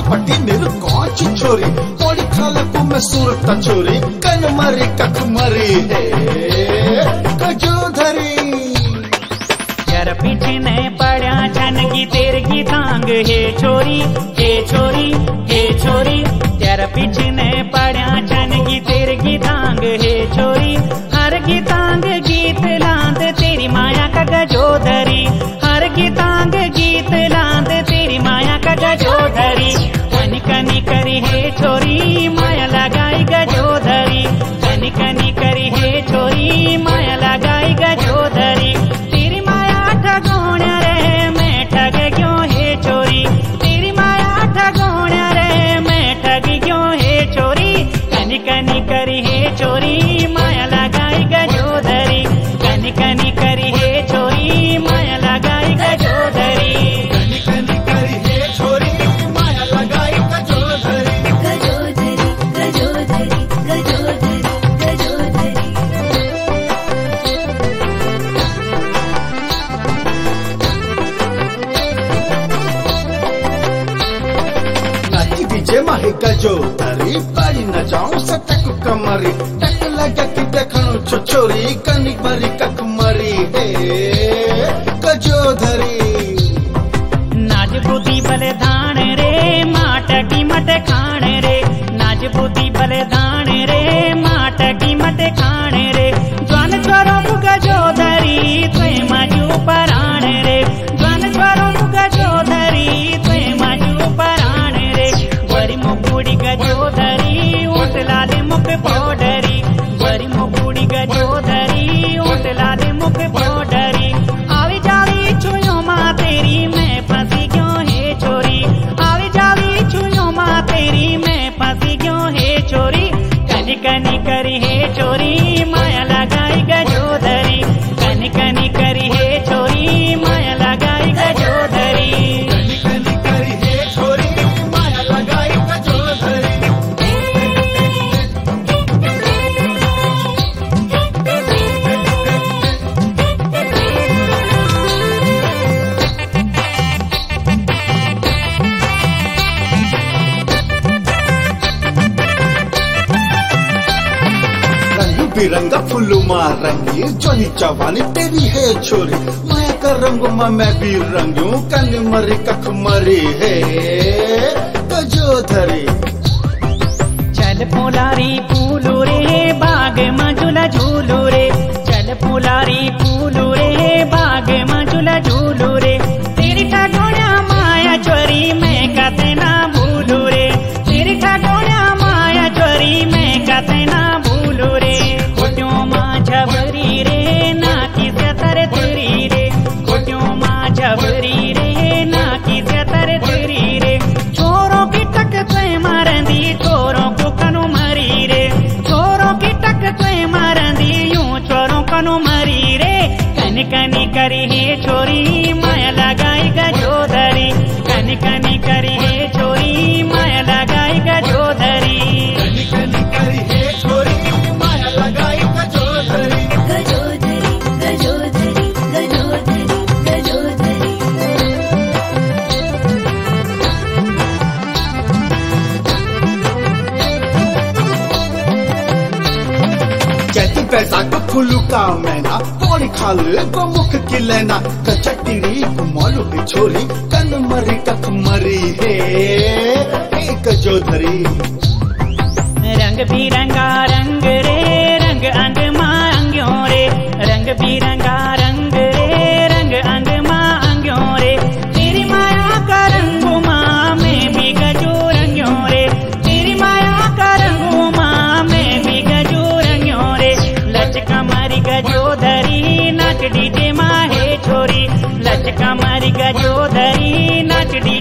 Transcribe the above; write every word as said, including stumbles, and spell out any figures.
पट्टी मेरे कौच छोरी पौड़ी खाला को मैं सूरत छोरी कन मरी कख मरी है गजोधरी यार पीछे पड़ा छन की तेर की तांग हे छोरी हे छोरी हे छोरी यार पीछे पड़ा छन की तेर की तांग हे छोरी हर की तांग गीत लांद तेरी माया का गजोधरी हर की तांग गीत लांद तेरी माया का गजोधरी कनी कनी करी हे छोरी माया लगाई गजोधरी कनी कनी करी हे छोरी माया लगाई गजोधरी तेरी माया ठगोण रे मैं ठग क्यों हे छोरी तेरी माया ठगोण रे मैं ठग क्यों हे छोरी कनी कनी करी हे छोरी माया लगाई गजोधरी कनी कनी करी हे छोरी माया लगाई गजोधरी कनी कनी करी हे छोरी माया लगाई गजोधरी गजोधरी गजोधरी गजोधरी गजोधरी नाची डीजे माही गजोधरी पाई न जाऊं सटक कमरी टक लगा कि देखणो छोरी कनी मरी कख मरी है गजोधरी नाच बुद्धि बलिदान रे माट की मट खाण रे नाच बुद्धि बलिदान रे माट की मट खाण रे ज्वान छोरो गजोधरी त्वे माजू पराण रे ज्वान छोरो गजोधरी त्वे माजू पराण रे वरी मुकुड़ी गजोधरी ओट लाले मुख पोडरी वरी मुकुड़ी गजोधरी ओट लाले मुख पोडरी आवी जावी छुयो मां तेरी मैं फंसी क्यों हे छोरी आवी जावी छुयो मां तेरी मैं फंसी क्यों हे छोरी कनी कनी करी हे छोरी माया लगाई गजोधरी कनी कनी करी हे छोरी माया लगाई गजोधरी कनी कनी करी हे छोरी माया लगाई गजोधरी बिरंगा फुल्लू मारंगी जोनी जवानी तेरी है छोरी माया का रंग मां मैं भी रंगू कन मरी कख मरी है गजोधरी चल पुलारी फूलू रे बाग मजुला झूलू रे चल पुलारी फूलू रे बाग मजुला झूलू रे तेरी ठगोड़ा माया चोरी मैं कते ना भूलू रे तेरी ठगोड़ा माया चोरी मैं कते ना भूलू रे कोट्यों माँ झबरी रे ना की तर तेरी रे कोट्यों माँ झबरी रे ना की तर तेरी रे छोरों की टक त्वे मारंदी छोरों को कनु मरी रे छोरों की टक त्वे मारंदी यूं छोरों कनु मरी रे कनी कनी करी हे छोरी माया लगाई गजोधरी कनी कनी करी हे छोरी माया लगाई गजोधरी कनी कनी करी हे छोरी माया लगाई गजोधरी गजोधरी गजोधरी गजोधरी गजोधरी कहती पैसा को फुल्लू का मैना पौड़ी खाले को मुख की लेना कचटी कुमालू की छोरी कन मरी कख मरी है गजोधरी रंग बिरंगा रंग रे रंग अंग मां अंग्यों रे रंग बिरंगा रंग रे रंग अंग मां अंग्यों रे तेरी माया का रंगू मां मैं भी गजो रंग्यों रे तेरी माया का रंगू मां मैं भी गजो रंग्यों रे लचका मारी गजोधरी नाच डीजे मां हे छोरी लचका मारी गजोधरी नाच डी